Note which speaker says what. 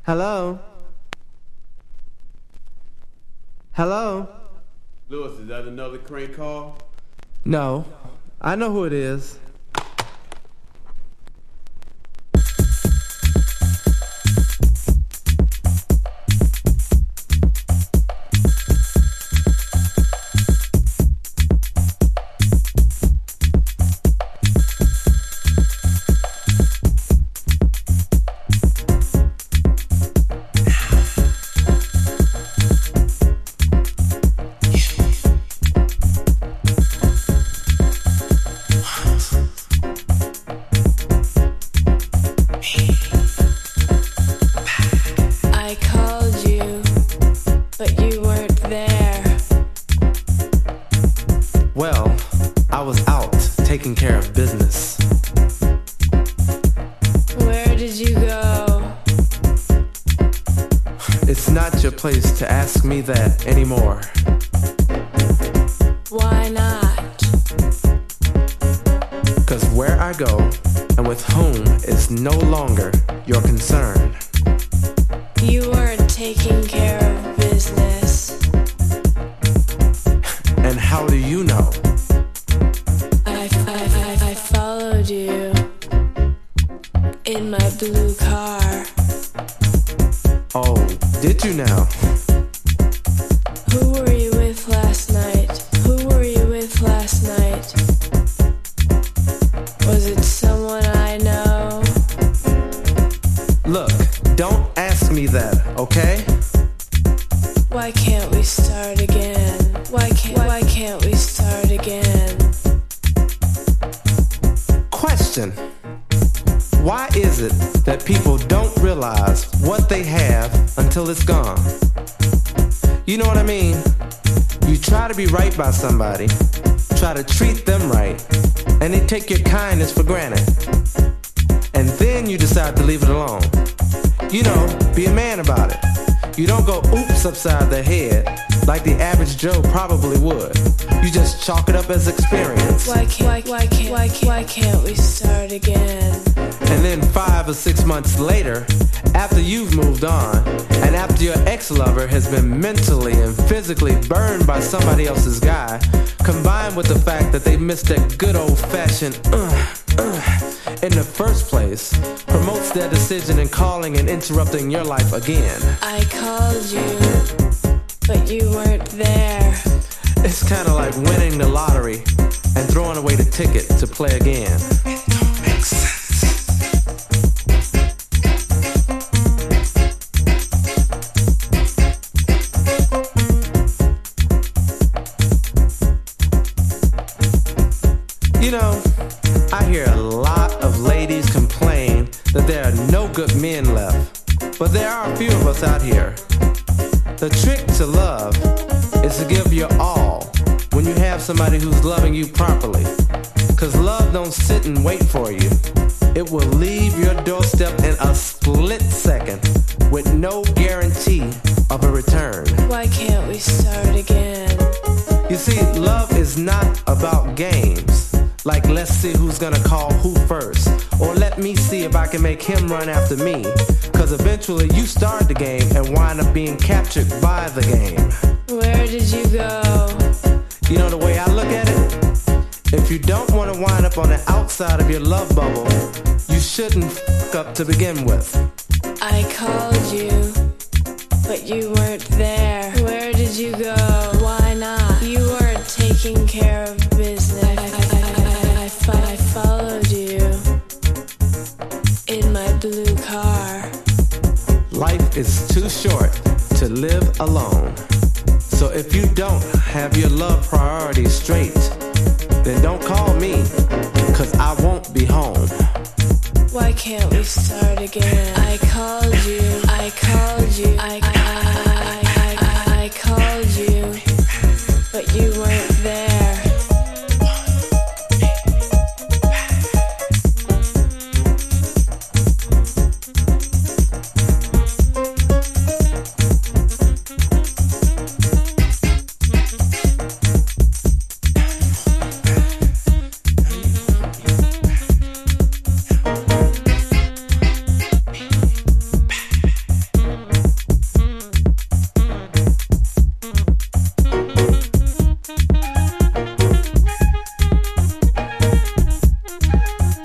Speaker 1: Hello? Hello?
Speaker 2: Lewis, is that another crank call?
Speaker 1: No. I know who it is.
Speaker 3: I called you, but you weren't there.
Speaker 1: Well, I was out taking care of business.
Speaker 3: Where did you go?
Speaker 1: It's not your place to ask me that anymore.
Speaker 3: Why not?
Speaker 1: 'Cause where I go and with whom is no longer your concern.
Speaker 3: You weren't taking care of business.
Speaker 1: And how do you know?
Speaker 3: I followed you in my blue car.
Speaker 1: Oh, did you now?
Speaker 3: Who were you with last night? Who were you with last night? Was it someone I know?
Speaker 1: Look, don't ask me that, okay?
Speaker 3: Why can't we start again? Why can't we start again?
Speaker 1: Question. Why is it that people don't realize what they have until it's gone? You know what I mean? You try to be right by somebody, try to treat them right, and they take your kindness for granted. And then you decide to leave it alone. You know, be a man about it. You don't go oops upside the head like the average Joe probably would. You just chalk it up as experience.
Speaker 3: Why can't we start again?
Speaker 1: And then 5 or 6 months later, after you've moved on, and after your ex-lover has been mentally and physically burned by somebody else's guy, combined with the fact that they missed that good old-fashioned in the first place, promotes their decision in calling and interrupting your life again.
Speaker 3: I called you, but you weren't there.
Speaker 1: It's kind of like winning the lottery and throwing away the ticket to play again. It don't make sense. You know, I hear a lot of ladies complain that there are no good men left, but there are a few of us out here. The trick to love is to give your all when you have somebody who's loving you properly. 'Cause love don't sit and wait for you. It will leave your doorstep in a split second with no guarantee of a return.
Speaker 3: Why can't we start again?
Speaker 1: You see, love is not about games. Like, let's see who's gonna call who first, or let me see if I can make him run after me. 'Cause eventually you start the game and wind up being captured by the game.
Speaker 3: Where did you go?
Speaker 1: You know the way I look at it? If you don't want to wind up on the outside of your love bubble, you shouldn't f*** up to begin with.
Speaker 3: I called you, but you weren't there. Where did you go? Why not? You weren't taking care of business. I followed you in my blue car.
Speaker 1: Life is too short to live alone. So if you don't have your love priorities straight, then don't call me, 'cause I won't be home.
Speaker 3: Why can't we start again? I called you, I